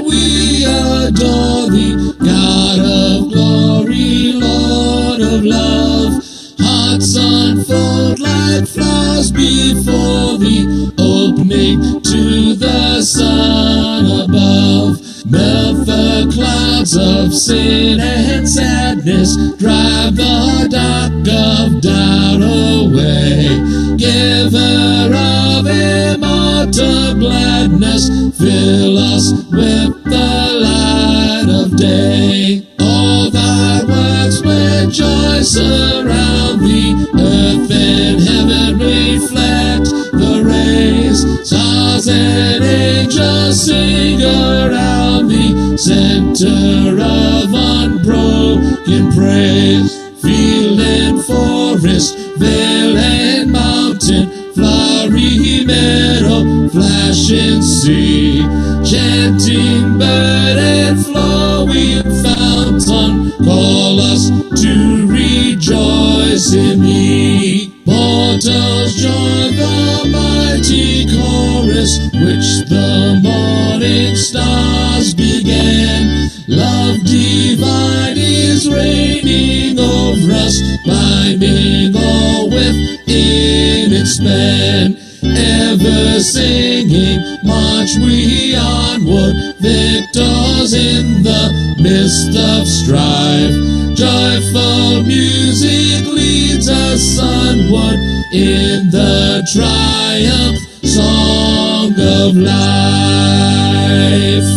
we adore thee, God of glory, Lord of love. Hearts unfold like flowers before thee, opening to the sun above. Melt the clouds of sin and sadness, drive the dark of doubt away. Giver of immortal gladness, fill us with the light of day. All thy works with joy surround thee, earth and heaven reflect the rays. Stars and angels sing around thee, center of unbroken praise. Field and forest, vale and mountain, flowery meadow, flashing sea, chanting bird and flowing fountain, call us to rejoice in thee. Mortals join the mighty chorus, which the morning stars began. Love divine is reigning over us, binding all within its span. Ever singing, march we onward, victors in the midst of strife. Joyful music leads us onward in the triumph song of life.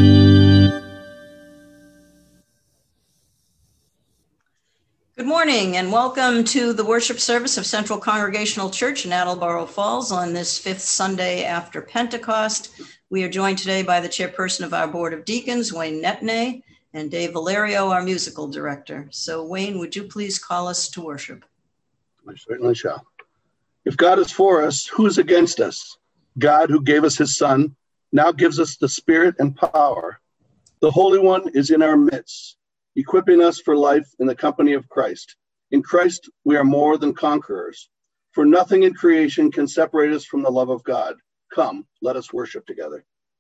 Good morning and welcome to the worship service of Central Congregational Church in Attleboro Falls on this fifth Sunday after Pentecost. We are joined today by the chairperson of our Board of Deacons, Wayne Netney, and Dave Valerio, our musical director. So Wayne, would you please call us to worship? I certainly shall. If God is for us, who is against us? God, who gave us his Son, now gives us the Spirit and power. The Holy One is in our midst, equipping us for life in the company of Christ. In Christ, we are more than conquerors, for nothing in creation can separate us from the love of God. Come, let us worship together.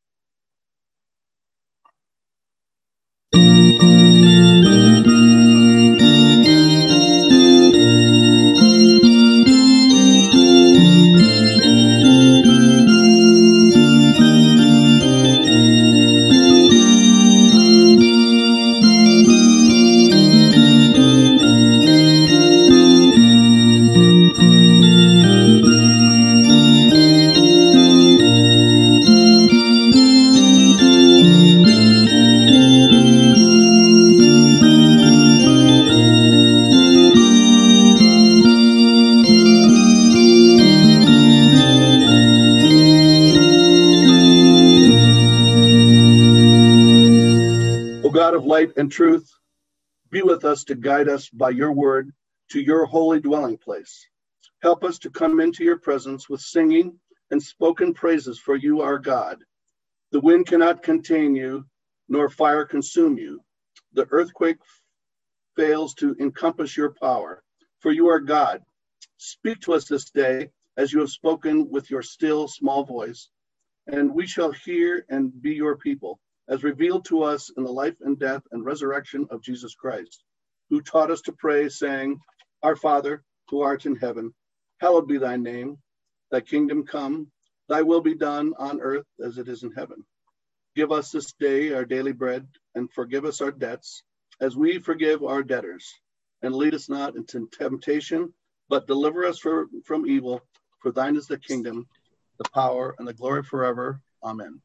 Light and truth, be with us to guide us by your word to your holy dwelling place. Help us to come into your presence with singing and spoken praises for you, our God. The wind cannot contain you, nor fire consume you. The earthquake fails to encompass your power, for you are God. Speak to us this day as you have spoken with your still small voice, and we shall hear and be your people, as revealed to us in the life and death and resurrection of Jesus Christ, who taught us to pray, saying, Our Father, who art in heaven, hallowed be thy name. Thy kingdom come, thy will be done on earth as it is in heaven. Give us this day our daily bread, and forgive us our debts, as we forgive our debtors. And lead us not into temptation, but deliver us from evil. For thine is the kingdom, the power, and the glory forever. Amen.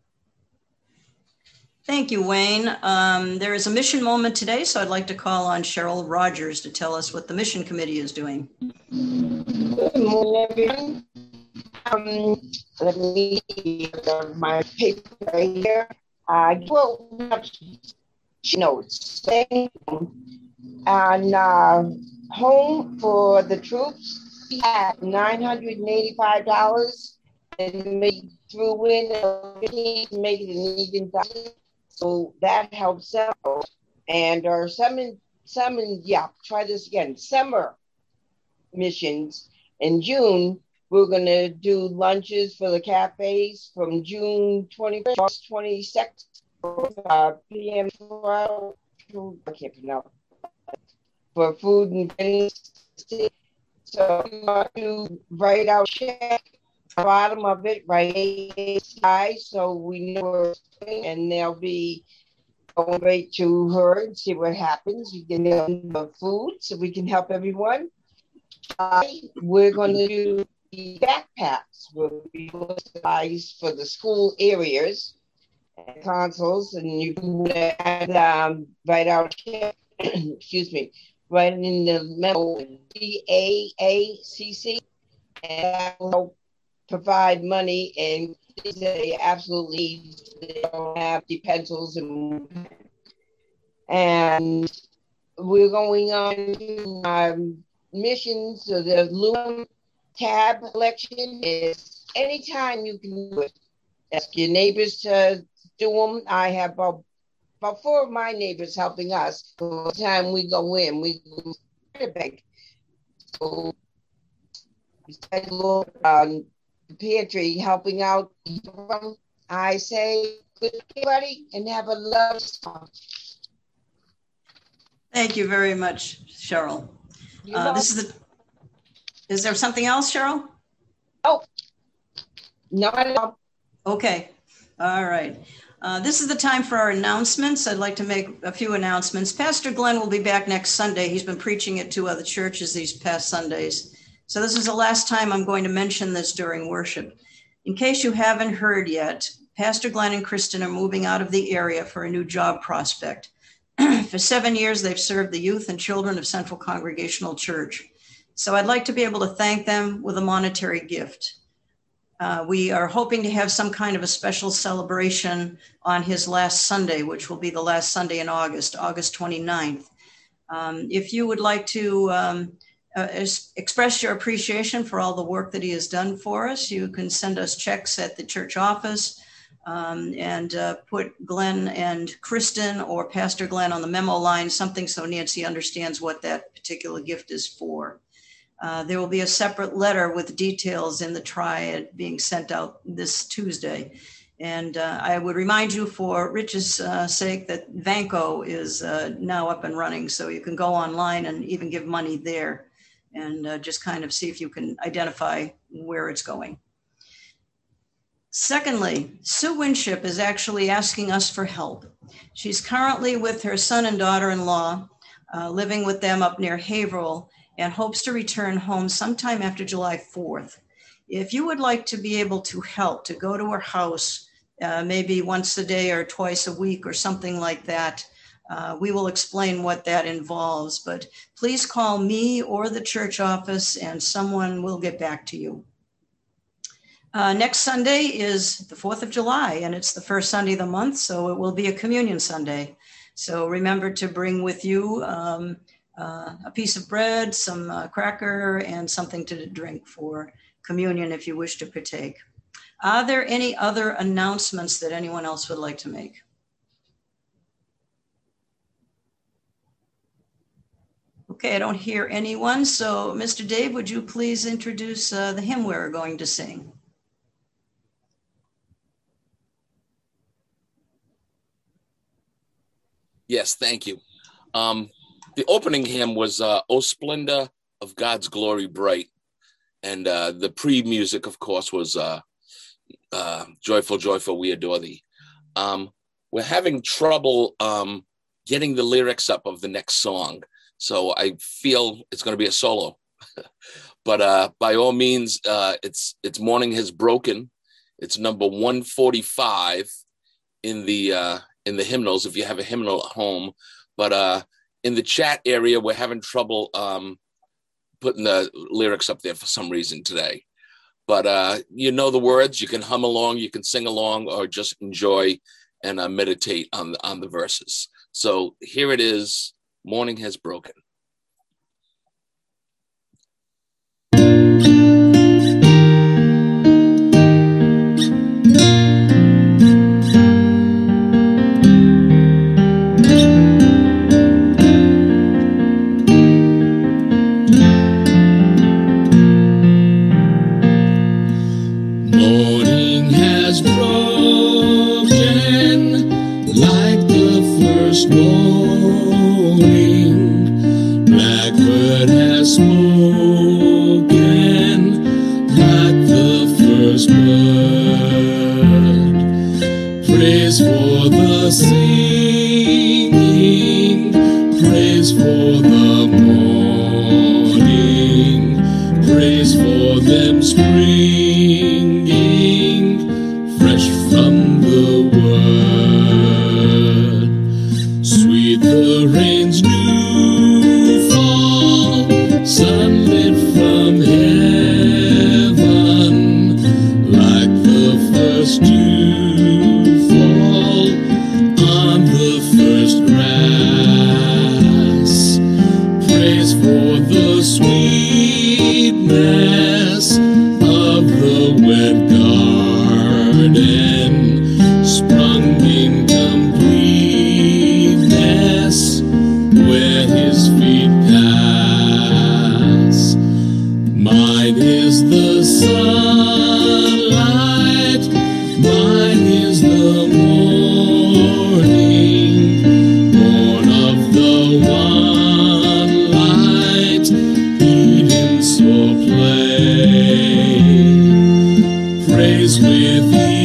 Thank you, Wayne. There is a mission moment today, so I'd like to call on Cheryl Rogers to tell us what the mission committee is doing. Good morning, everyone. Let me see my paper right here. Well, notes. And home for the troops, we had $985, and we threw in make it an even dollar. So that helps out. And our summer, try this again. Summer missions in June, we're going to do lunches for the cafes from June 21st, 22nd PM 12, I can't pronounce, for food and drinks. So you want to write out check, bottom of it, write AACI, so we know where it's going, and they'll be going right to her and see what happens. You can get the food so we can help everyone. We're going to do the backpacks. We'll be supplies for the school areas and consoles, and you can add, write out, excuse me, write in the memo DAACC, and that will help provide money, and they absolutely don't have the pencils, and we're going on to missions. So the Loom tab election is anytime you can do it. Ask your neighbors to do them. I have about 4 of my neighbors helping us. Every time we go in, we go to the bank. So besides the pantry helping out, I say good everybody and have a lovely summer. Thank you very much, Cheryl. Is there something else, Cheryl? Oh, not at all. Okay. All right. This is the time for our announcements. I'd like to make a few announcements. Pastor Glenn will be back next Sunday. He's been preaching at 2 other churches these past Sundays. So this is the last time I'm going to mention this during worship. In case you haven't heard yet, Pastor Glenn and Kristen are moving out of the area for a new job prospect. For 7 years, they've served the youth and children of Central Congregational Church. So I'd like to be able to thank them with a monetary gift. We are hoping to have some kind of a special celebration on his last Sunday, which will be the last Sunday in August 29th. If you would like to express your appreciation for all the work that he has done for us, you can send us checks at the church office and put Glenn and Kristen or Pastor Glenn on the memo line, something so Nancy understands what that particular gift is for. There will be a separate letter with details in the triad being sent out this Tuesday. And I would remind you for Rich's sake that Vanco is now up and running, so you can go online and even give money there and just kind of see if you can identify where it's going. Secondly, Sue Winship is actually asking us for help. She's currently with her son and daughter-in-law, living with them up near Haverhill, and hopes to return home sometime after July 4th. If you would like to be able to help, to go to her house, maybe once a day or twice a week or something like that, we will explain what that involves. But please call me or the church office and someone will get back to you. Next Sunday is the 4th of July, and it's the first Sunday of the month, so it will be a communion Sunday. So remember to bring with you a piece of bread, some cracker, and something to drink for communion if you wish to partake. Are there any other announcements that anyone else would like to make? Okay, I don't hear anyone. So Mr. Dave, would you please introduce the hymn we're going to sing? Yes, thank you. The opening hymn was O Splendor of God's Glory Bright. And the pre-music, of course, was Joyful, Joyful, We Adore Thee. We're having trouble getting the lyrics up of the next song. So I feel it's going to be a solo. But by all means, it's Morning Has Broken. It's number 145 in the hymnals, if you have a hymnal at home. But in the chat area, we're having trouble putting the lyrics up there for some reason today. But you know the words, you can hum along, you can sing along, or just enjoy and meditate on the verses. So here it is, Morning Has Broken. Morning has broken, praise for them springing fresh from the word. Sweet the rain's new fall, sunlit from heaven, like the first dew fall on the first grass. Praise for the sweetness of the wet garden, sprung in completeness where his feet pass. Mine is the sunlight, mine is the morning, born of the one light, Eden saw play. Praise with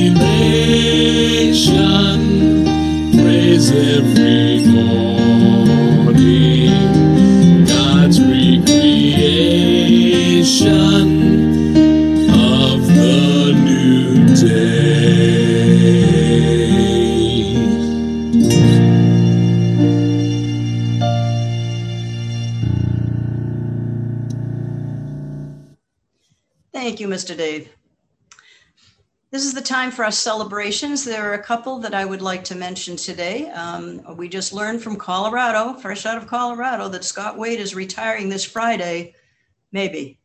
elation, praise every morning, God's recreation of the new day. Thank you, Mr. Dave. This is the time for our celebrations. There are a couple that I would like to mention today. We just learned from Colorado, fresh out of Colorado, that Scott Wade is retiring this Friday. Maybe.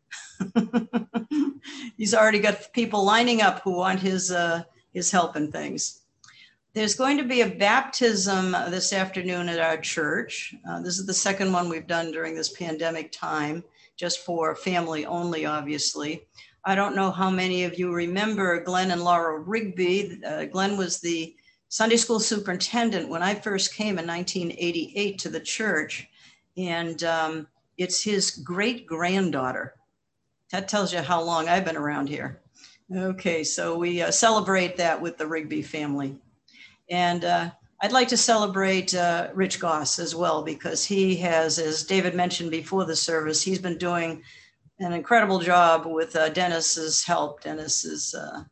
He's already got people lining up who want his help and things. There's going to be a baptism this afternoon at our church. This is the second one we've done during this pandemic time, just for family only, obviously. I don't know how many of you remember Glenn and Laura Rigby. Glenn was the Sunday school superintendent when I first came in 1988 to the church. And it's his great-granddaughter. That tells you how long I've been around here. Okay, so we celebrate that with the Rigby family. And I'd like to celebrate Rich Goss as well, because he has, as David mentioned before the service, he's been doing an incredible job with Dennis's help in the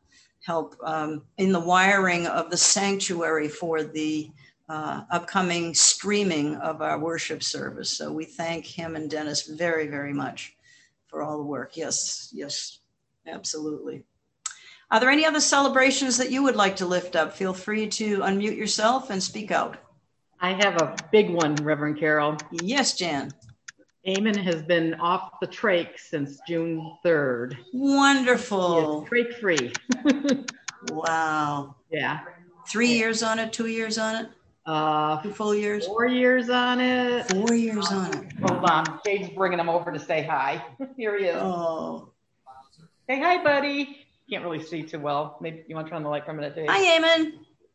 wiring of the sanctuary for the upcoming streaming of our worship service. So we thank him and Dennis very, very much for all the work. Yes, yes, absolutely. Are there any other celebrations that you would like to lift up? Feel free to unmute yourself and speak out. I have a big one, Reverend Carol. Yes, Jan. Eamon has been off the trach since June 3rd. Wonderful. Trach free. Wow. Yeah. 3 years on it, 2 years on it? 2 full years? 4 years on it. 4 years on it. Hold on. Jade's bringing him over to say hi. Here he is. Oh. Say hi, buddy. Can't really see too well. Maybe you want to turn on the light for a minute, Jade? Hi, Eamon.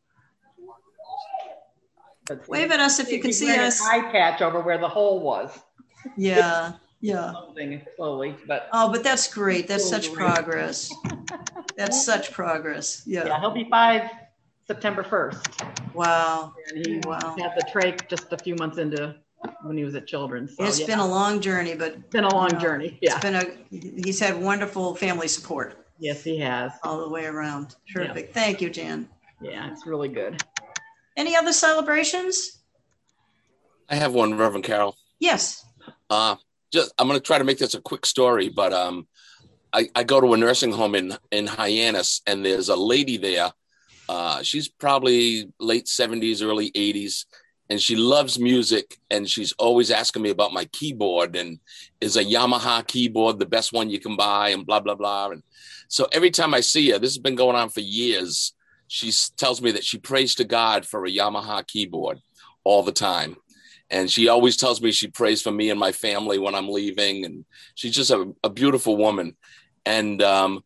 Wave at us if you can see us. Eye patch over where the hole was. Yeah, yeah. Slowly, but but that's great. That's such progress. That's such progress. Yeah, he'll be 5 September 1st. Wow. And he had the trach just a few months into when he was at Children's. So, it's been a long journey, but it's been a long journey. Yeah. He's had wonderful family support. Yes, he has. All the way around. Terrific. Yeah. Thank you, Jan. Yeah, it's really good. Any other celebrations? I have one, Reverend Carol. Yes. I'm going to try to make this a quick story, but I go to a nursing home in Hyannis, and there's a lady there. She's probably late 70s, early 80s, and she loves music, and she's always asking me about my keyboard, and is a Yamaha keyboard the best one you can buy, and blah, blah, blah. And so every time I see her, this has been going on for years, she tells me that she prays to God for a Yamaha keyboard all the time. And she always tells me she prays for me and my family when I'm leaving. And she's just a beautiful woman. And the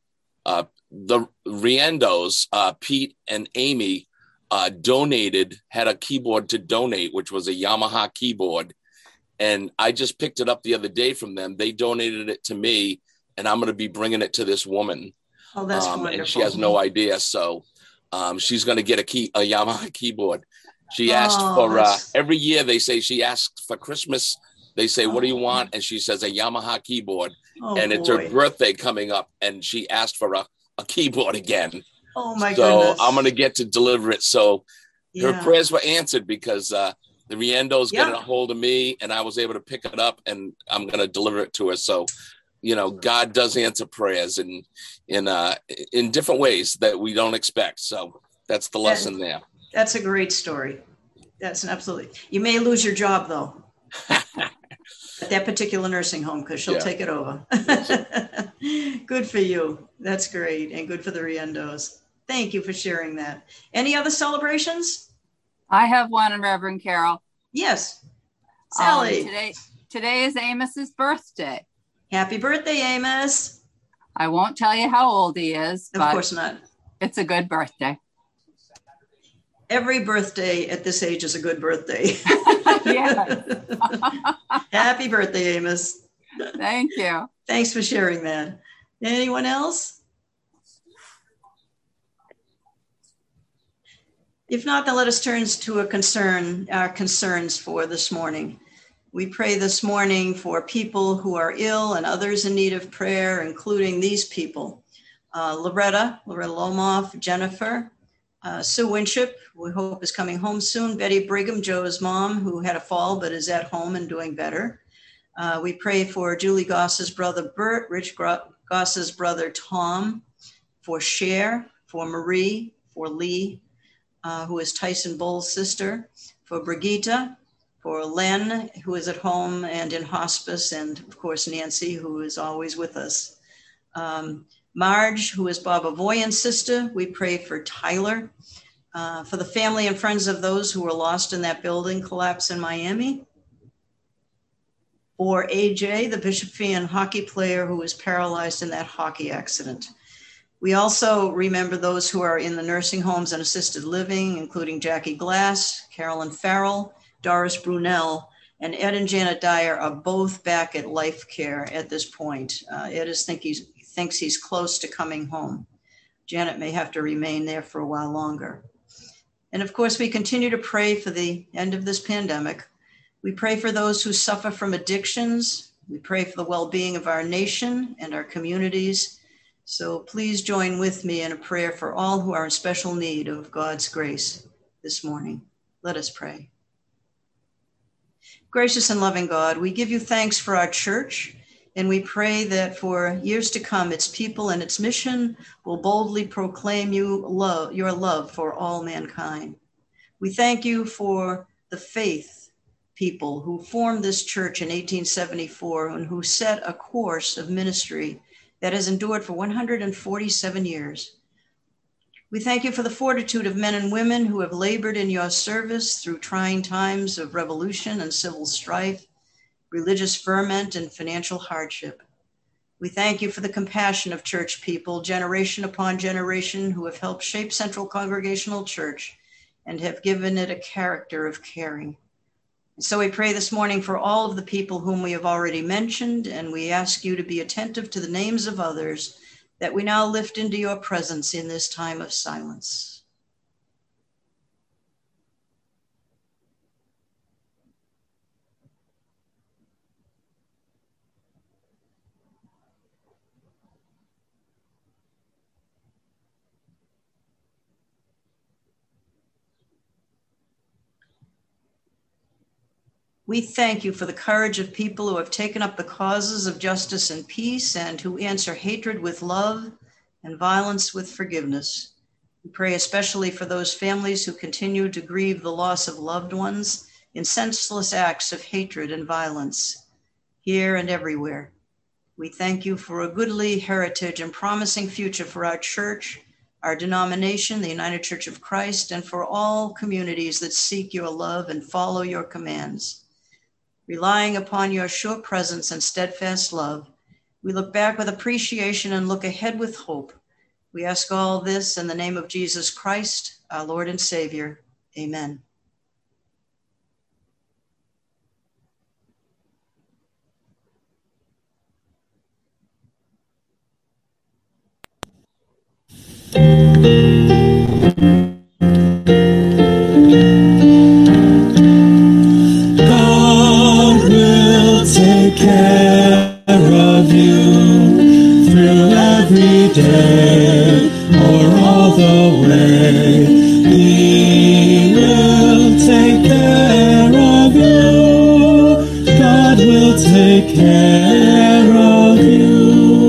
Riendos, Pete and Amy, had a keyboard to donate, which was a Yamaha keyboard. And I just picked it up the other day from them. They donated it to me, and I'm going to be bringing it to this woman. Oh, that's wonderful. And she has no idea. So she's going to get a Yamaha keyboard. She asked for every year. They say she asks for Christmas They say, what do you want? And she says a Yamaha keyboard. Oh, and it's boy. her birthday coming up. And she asked for a keyboard again. Oh, my so goodness. I'm going to get to deliver it. So Yeah. her prayers were answered because the Riendos Yeah. got a hold of me and I was able to pick it up and I'm going to deliver it to her. So, you know, God does answer prayers in different ways that we don't expect. So that's the lesson there. That's a great story. That's an absolutely. You may lose your job, though, at that particular nursing home, because she'll take it over. Good for you. That's great. And good for the Riendos. Thank you for sharing that. Any other celebrations? I have one, Reverend Carol. Yes. Sally. Today is Amos's birthday. Happy birthday, Amos. I won't tell you how old he is, Of but course not. it's a good birthday. Every birthday at this age is a good birthday. Yes. Happy birthday, Amos. Thank you. Thanks for sharing that. Anyone else? If not, then let us turn to our concerns for this morning. We pray this morning for people who are ill and others in need of prayer, including these people. Loretta Lomoff, Jennifer, Sue Winship, we hope is coming home soon. Betty Brigham, Joe's mom, who had a fall but is at home and doing better. We pray for Julie Goss's brother Bert, Rich Goss's brother Tom, for Cher, for Marie, for Lee, who is Tyson Bull's sister, for Brigitte, for Len, who is at home and in hospice, and of course Nancy, who is always with us. Marge, who is Bob Avoyan's sister. We pray for Tyler, for the family and friends of those who were lost in that building collapse in Miami. For AJ, the Bishop Feehan hockey player who was paralyzed in that hockey accident. We also remember those who are in the nursing homes and assisted living, including Jackie Glass, Carolyn Farrell, Doris Brunel, and Ed and Janet Dyer are both back at Life Care at this point. Ed thinks he's close to coming home. Janet may have to remain there for a while longer. And of course, we continue to pray for the end of this pandemic. We pray for those who suffer from addictions. We pray for the well-being of our nation and our communities. So please join with me in a prayer for all who are in special need of God's grace this morning. Let us pray. Gracious and loving God, we give you thanks for our church, and we pray that for years to come, its people and its mission will boldly proclaim your love for all mankind. We thank you for the faith people who formed this church in 1874 and who set a course of ministry that has endured for 147 years. We thank you for the fortitude of men and women who have labored in your service through trying times of revolution and civil strife, religious ferment, and financial hardship. We thank you for the compassion of church people, generation upon generation, who have helped shape Central Congregational Church and have given it a character of caring. And so we pray this morning for all of the people whom we have already mentioned, and we ask you to be attentive to the names of others that we now lift into your presence in this time of silence. We thank you for the courage of people who have taken up the causes of justice and peace and who answer hatred with love and violence with forgiveness. We pray especially for those families who continue to grieve the loss of loved ones in senseless acts of hatred and violence, here and everywhere. We thank you for a goodly heritage and promising future for our church, our denomination, the United Church of Christ, and for all communities that seek your love and follow your commands. Relying upon your sure presence and steadfast love, we look back with appreciation and look ahead with hope. We ask all this in the name of Jesus Christ, our Lord and Savior. Amen. God will every day or all the way. He will take care of you. God will take care of you.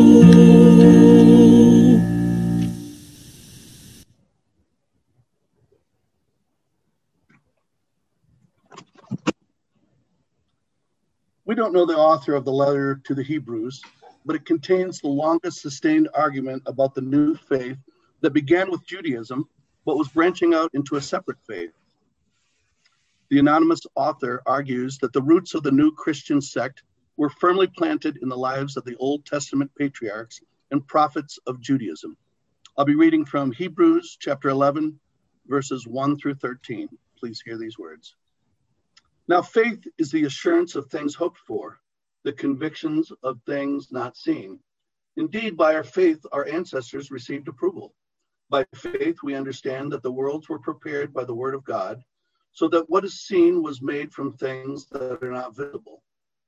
We don't know the author of the letter to the Hebrews, but it contains the longest sustained argument about the new faith that began with Judaism, but was branching out into a separate faith. The anonymous author argues that the roots of the new Christian sect were firmly planted in the lives of the Old Testament patriarchs and prophets of Judaism. I'll be reading from Hebrews chapter 11, verses 1 through 13. Please hear these words. Now, faith is the assurance of things hoped for, the convictions of things not seen. Indeed, by our faith, our ancestors received approval. By faith, we understand that the worlds were prepared by the word of God, so that what is seen was made from things that are not visible.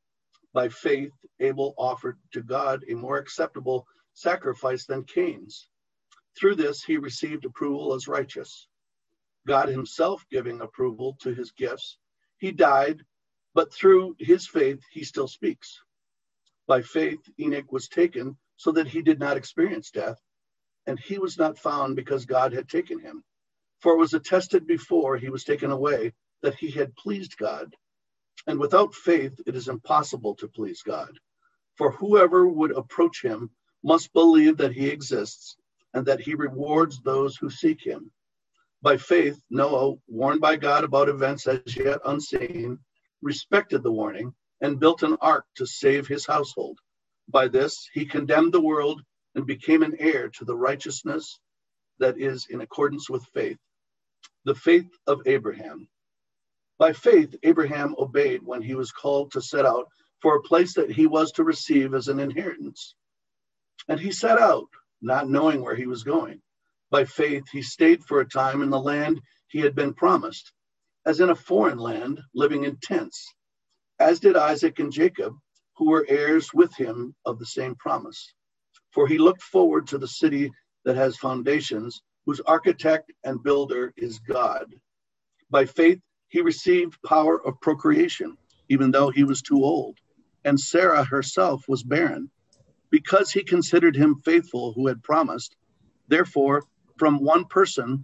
By faith, Abel offered to God a more acceptable sacrifice than Cain's. Through this, he received approval as righteous. God himself giving approval to his gifts, he died, but through his faith, he still speaks. By faith, Enoch was taken so that he did not experience death, and he was not found because God had taken him. For it was attested before he was taken away that he had pleased God. And without faith, it is impossible to please God. For whoever would approach him must believe that he exists and that he rewards those who seek him. By faith, Noah, warned by God about events as yet unseen, respected the warning and built an ark to save his household. By this, he condemned the world and became an heir to the righteousness that is in accordance with faith, the faith of Abraham. By faith, Abraham obeyed when he was called to set out for a place that he was to receive as an inheritance. And he set out, not knowing where he was going. By faith, he stayed for a time in the land he had been promised, as in a foreign land, living in tents, as did Isaac and Jacob, who were heirs with him of the same promise. For he looked forward to the city that has foundations, whose architect and builder is God. By faith, he received power of procreation, even though he was too old, and Sarah herself was barren, because he considered him faithful who had promised. Therefore, from one person,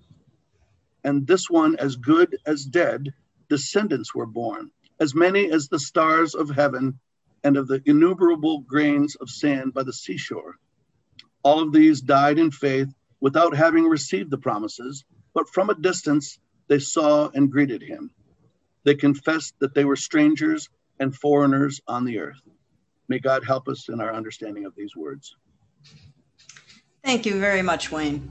and this one as good as dead, descendants were born, as many as the stars of heaven and of the innumerable grains of sand by the seashore. All of these died in faith without having received the promises, but from a distance they saw and greeted him. They confessed that they were strangers and foreigners on the earth. May God help us in our understanding of these words. Thank you very much, Wayne.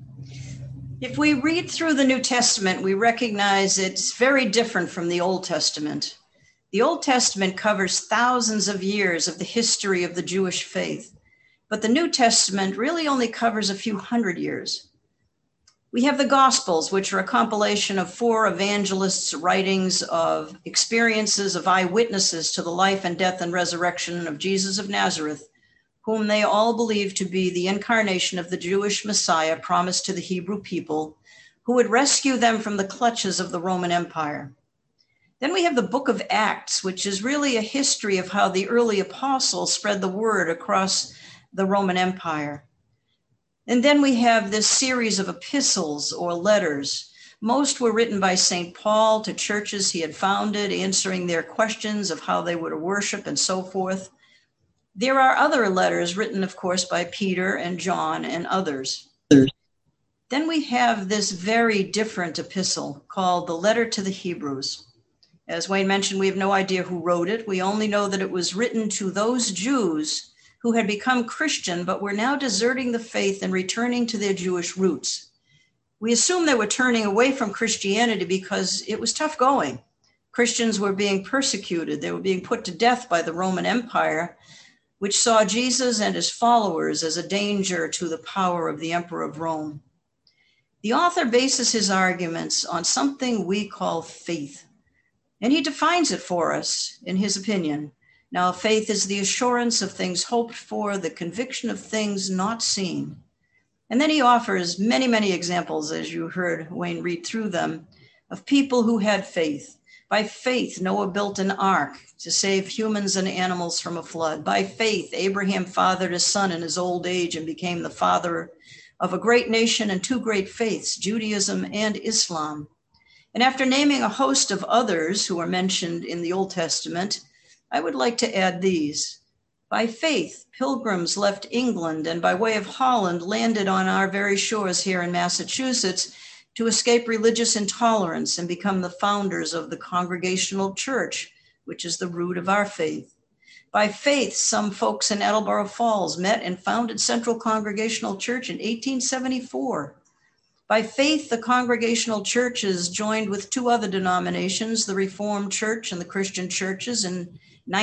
If we read through the New Testament, we recognize it's very different from the Old Testament. The Old Testament covers thousands of years of the history of the Jewish faith, but the New Testament really only covers a few hundred years. We have the Gospels, which are a compilation of 4 evangelists' writings of experiences of eyewitnesses to the life and death and resurrection of Jesus of Nazareth, whom they all believe to be the incarnation of the Jewish Messiah promised to the Hebrew people, who would rescue them from the clutches of the Roman Empire. Then we have the book of Acts, which is really a history of how the early apostles spread the word across the Roman Empire. And then we have this series of epistles or letters. Most were written by St. Paul to churches he had founded, answering their questions of how they were to worship and so forth. There are other letters written, of course, by Peter and John and others. Then we have this very different epistle called the Letter to the Hebrews. As Wayne mentioned, we have no idea who wrote it. We only know that it was written to those Jews who had become Christian, but were now deserting the faith and returning to their Jewish roots. We assume they were turning away from Christianity because it was tough going. Christians were being persecuted. They were being put to death by the Roman Empire, which saw Jesus and his followers as a danger to the power of the Emperor of Rome. The author bases his arguments on something we call faith, and he defines it for us, in his opinion. Now, faith is the assurance of things hoped for, the conviction of things not seen. And then he offers many, many examples, as you heard Wayne read through them, of people who had faith. By faith, Noah built an ark to save humans and animals from a flood. By faith, Abraham fathered a son in his old age and became the father of a great nation and two great faiths, Judaism and Islam. And after naming a host of others who are mentioned in the Old Testament, I would like to add these. By faith, pilgrims left England and by way of Holland landed on our very shores here in Massachusetts to escape religious intolerance and become the founders of the Congregational Church, which is the root of our faith. By faith, some folks in Attleboro Falls met and founded Central Congregational Church in 1874. By faith, the Congregational Churches joined with two other denominations, the Reformed Church and the Christian Churches, in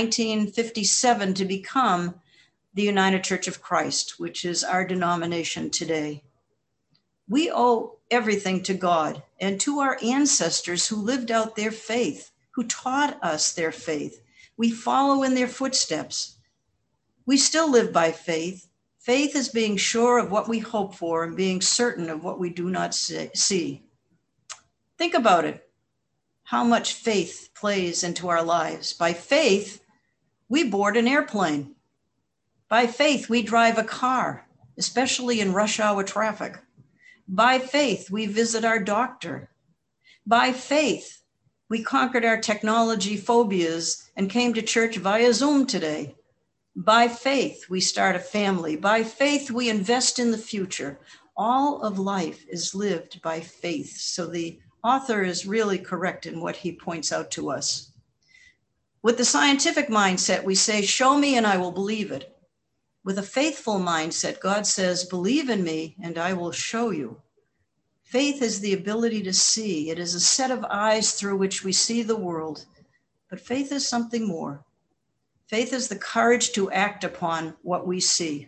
1957 to become the United Church of Christ, which is our denomination today. We owe everything to God and to our ancestors who lived out their faith, who taught us their faith. We follow in their footsteps. We still live by faith. Faith is being sure of what we hope for and being certain of what we do not see. Think about it. How much faith plays into our lives. By faith, we board an airplane. By faith, we drive a car, especially in rush hour traffic. By faith, we visit our doctor. By faith, we conquered our technology phobias and came to church via Zoom today. By faith, we start a family. By faith, we invest in the future. All of life is lived by faith. So the author is really correct in what he points out to us. With the scientific mindset, we say, show me and I will believe it. With a faithful mindset, God says, believe in me and I will show you. Faith is the ability to see. It is a set of eyes through which we see the world. But faith is something more. Faith is the courage to act upon what we see.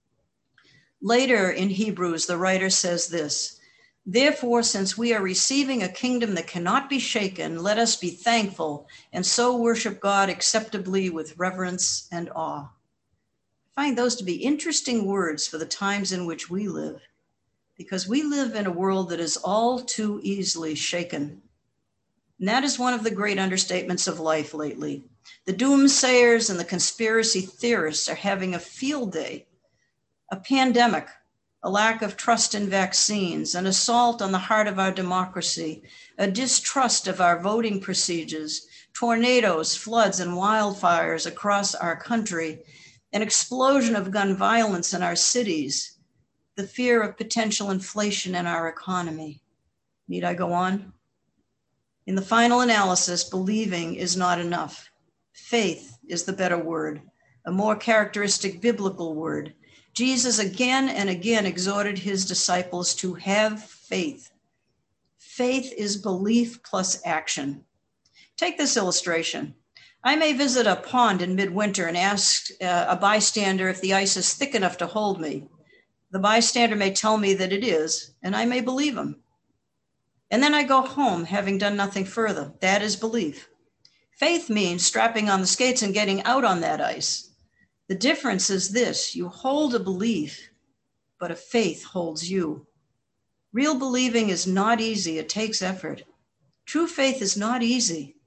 Later in Hebrews, the writer says this, therefore, since we are receiving a kingdom that cannot be shaken, let us be thankful and so worship God acceptably with reverence and awe. I find those to be interesting words for the times in which we live, because we live in a world that is all too easily shaken. And that is one of the great understatements of life lately. The doomsayers and the conspiracy theorists are having a field day. A pandemic, a lack of trust in vaccines, an assault on the heart of our democracy, a distrust of our voting procedures, tornadoes, floods, and wildfires across our country, an explosion of gun violence in our cities, the fear of potential inflation in our economy. Need I go on? In the final analysis, believing is not enough. Faith is the better word, a more characteristic biblical word. Jesus again and again exhorted his disciples to have faith. Faith is belief plus action. Take this illustration. I may visit a pond in midwinter and ask a bystander if the ice is thick enough to hold me. The bystander may tell me that it is, and I may believe him. And then I go home having done nothing further. That is belief. Faith means strapping on the skates and getting out on that ice. The difference is this: you hold a belief, but a faith holds you. Real believing is not easy. It takes effort. True faith is not easy.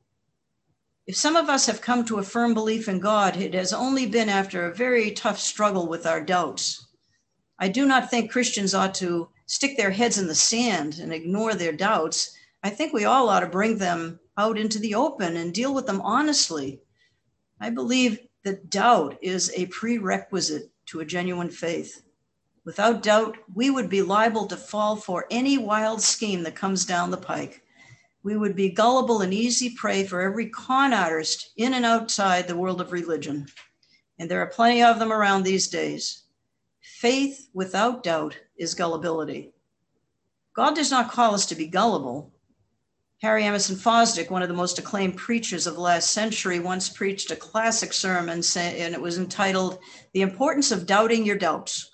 If some of us have come to a firm belief in God, it has only been after a very tough struggle with our doubts. I do not think Christians ought to stick their heads in the sand and ignore their doubts. I think we all ought to bring them out into the open and deal with them honestly. I believe that doubt is a prerequisite to a genuine faith. Without doubt, we would be liable to fall for any wild scheme that comes down the pike. We would be gullible and easy prey for every con artist in and outside the world of religion. And there are plenty of them around these days. Faith without doubt is gullibility. God does not call us to be gullible. Harry Emerson Fosdick, one of the most acclaimed preachers of the last century, once preached a classic sermon, and it was entitled, "The Importance of Doubting Your Doubts."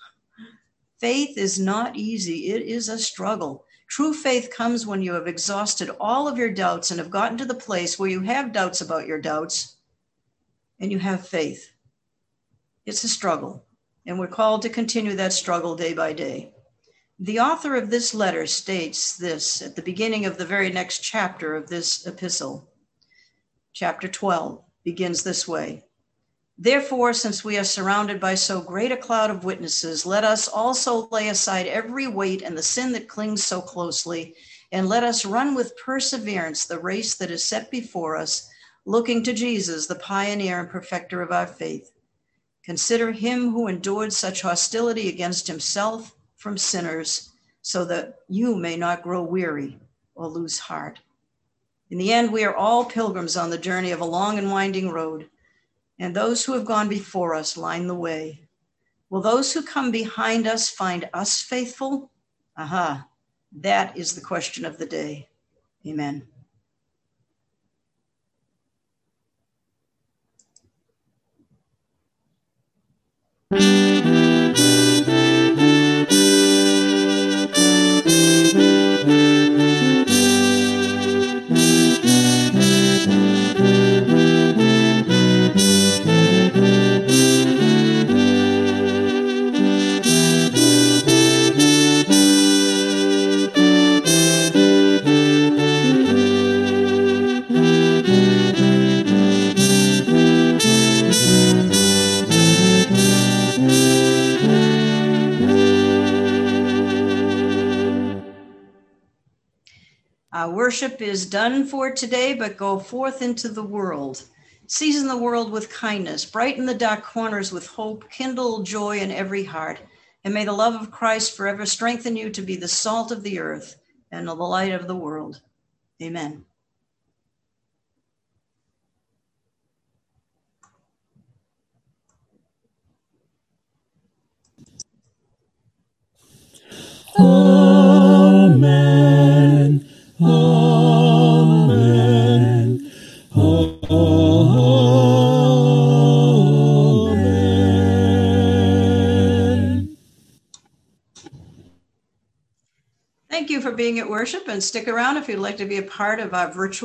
Faith is not easy. It is a struggle. True faith comes when you have exhausted all of your doubts and have gotten to the place where you have doubts about your doubts, and you have faith. It's a struggle, and we're called to continue that struggle day by day. The author of this letter states this at the beginning of the very next chapter of this epistle. Chapter 12 begins this way. Therefore, since we are surrounded by so great a cloud of witnesses, let us also lay aside every weight and the sin that clings so closely, and let us run with perseverance the race that is set before us, looking to Jesus, the pioneer and perfecter of our faith. Consider him who endured such hostility against himself from sinners, so that you may not grow weary or lose heart. In the end, we are all pilgrims on the journey of a long and winding road, and those who have gone before us line the way. Will those who come behind us find us faithful? Aha, that is the question of the day. Amen. Our worship is done for today, but go forth into the world. Season the world with kindness, brighten the dark corners with hope, kindle joy in every heart, and may the love of Christ forever strengthen you to be the salt of the earth and the light of the world. Amen. Amen. Amen. Amen. Thank you for being at worship, and stick around if you'd like to be a part of our virtual